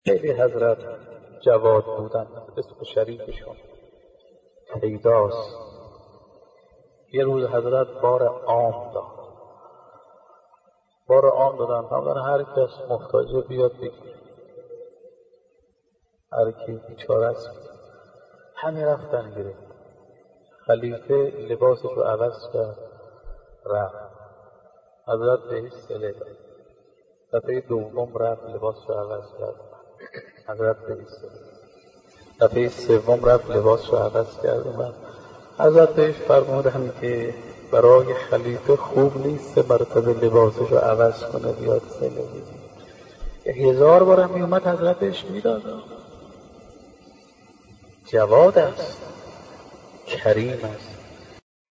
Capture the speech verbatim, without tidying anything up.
خیلی حضرت جواد بودن. اسم شریفشون پیداست. یه روز حضرت بار عام داد. بار عام دادن هم هر کس محتاجه بیاد بگیر، هر کی بیچاره است. همه رفتن گرفت. خلیفه لباسش رو عوض کرد رفت. حضرت بهش صله داد. دفعه دوم رفت لباسش رو عوض کرد. حضرت بهش صله داد. دفعه سوم رفت لباسش رو عوض کرد. من حضرت بهش فرمودن که برای خلیفه خوب نیست سه مرتبه لباسش رو عوض کنه بیاد صله بده. هزار بارم می اومد حضرت بهش میداد. جواد است، کریم است.